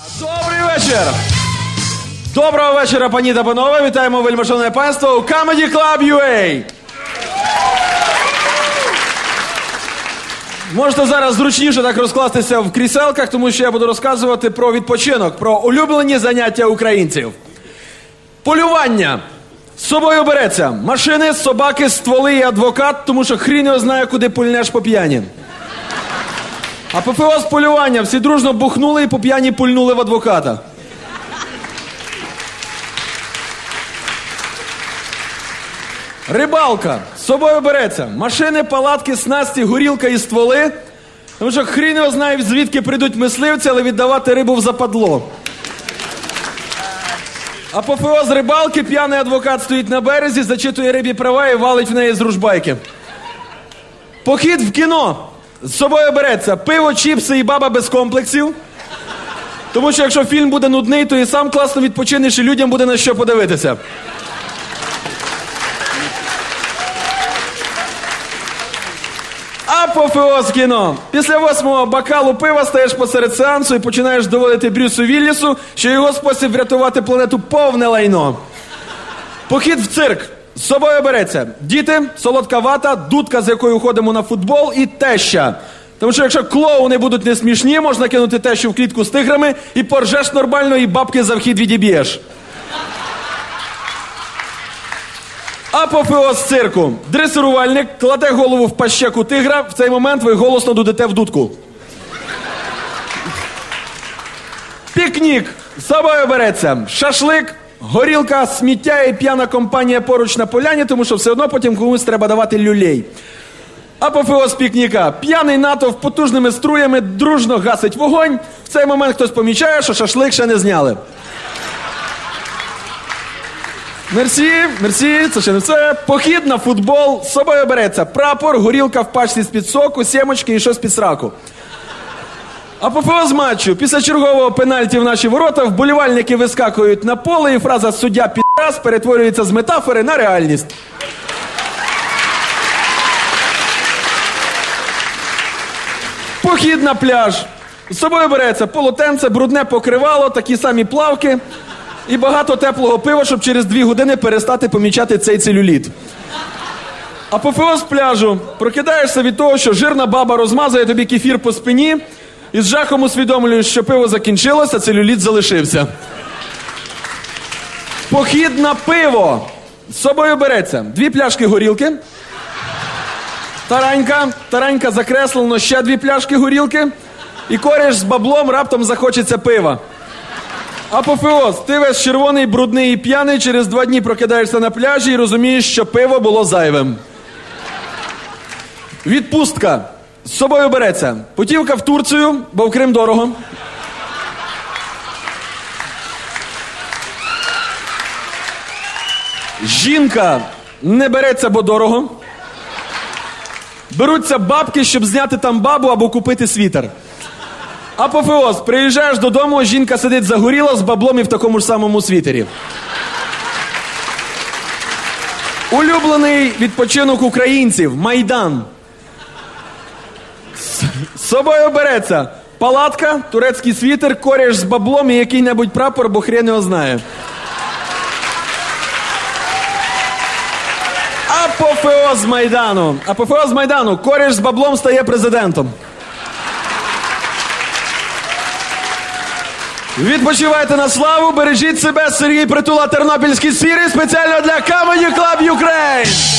Добрий вечір! Доброго вечора, пані та панове! Вітаємо вельмишановне панство у Comedy Club UA! Можете зараз зручніше так розкластися в кріселках, тому що я буду розказувати про відпочинок, про улюблені заняття українців. Полювання. З собою береться машини, собаки, стволи і адвокат, тому що хрін його знає, куди пульнеш по п'яні. Апофеоз полювання. Всі дружно бухнули і по п'яні пульнули в адвоката. Рибалка. З собою береться машини, палатки, снасті, горілка і стволи, тому що хрін його знає, звідки прийдуть мисливці, але віддавати рибу в западло. Апофеоз рибалки. П'яний адвокат стоїть на березі, зачитує рибі права і валить в неї з ружбайки. Похід в кіно. З собою береться пиво, чіпси і баба без комплексів. Тому що якщо фільм буде нудний, то і сам класно відпочинеш, і людям буде на що подивитися. Апофеоз кіно. Після 8-го бокалу пива стаєш посеред сеансу і починаєш доводити Брюсу Віллісу, що його спосіб врятувати планету повне лайно. Похід в цирк. З собою береться діти, солодка вата, дудка, з якою ходимо на футбол, і теща. Тому що якщо клоуни будуть не смішні, можна кинути тещу в клітку з тиграми і поржеш нормально, і бабки за вхід відіб'єш. Апофеоз цирку. Дресирувальник кладе голову в пащеку тигра, в цей момент ви голосно дудите в дудку. Пікнік. З собою береться шашлик, горілка, сміття і п'яна компанія поруч на поляні, тому що все одно потім комусь треба давати люлей. Апофеоз пікніка. П'яний натовп потужними струями дружно гасить вогонь. В цей момент хтось помічає, що шашлик ще не зняли. Мерсі, це ще не все. Похід на футбол. З собою береться прапор, горілка в пачці з-під соку, сімочки і щось під сраку. Апофеоз матчу. Після чергового пенальті в наші ворота вболівальники вискакують на поле, і фраза «суддя підраз» перетворюється з метафори на реальність. Похід на пляж. З собою береться полотенце, брудне покривало, такі самі плавки і багато теплого пива, щоб через 2 години перестати помічати цей целюліт. Апофеоз пляжу. Прокидаєшся від того, що жирна баба розмазує тобі кефір по спині, і з жахом усвідомлюєш, що пиво закінчилося, а целюліт залишився. Похід на пиво. З собою береться 2 пляшки горілки, таранька закреслено, ще 2 пляшки горілки, і кореш з баблом, раптом захочеться пива. Апофеоз. Ти весь червоний, брудний і п'яний, через 2 дні прокидаєшся на пляжі і розумієш, що пиво було зайвим. Відпустка. З собою береться путівка в Турцію, бо в Крим дорого. Жінка не береться, бо дорого. Беруться бабки, щоб зняти там бабу або купити світер. Апофеоз. Приїжджаєш додому, жінка сидить загоріла з баблом і в такому ж самому світері. Улюблений відпочинок українців – Майдан. З собою береться палатка, турецький світер, кореш з баблом і який-небудь прапор, бо хрен його знає. Апофеоз Майдану. Апофеоз Майдану. Кореш з баблом стає президентом. Відпочивайте на славу, бережіть себе. Сергій Притула, Тернопільські сірі, спеціально для Comedy Club Ukraine.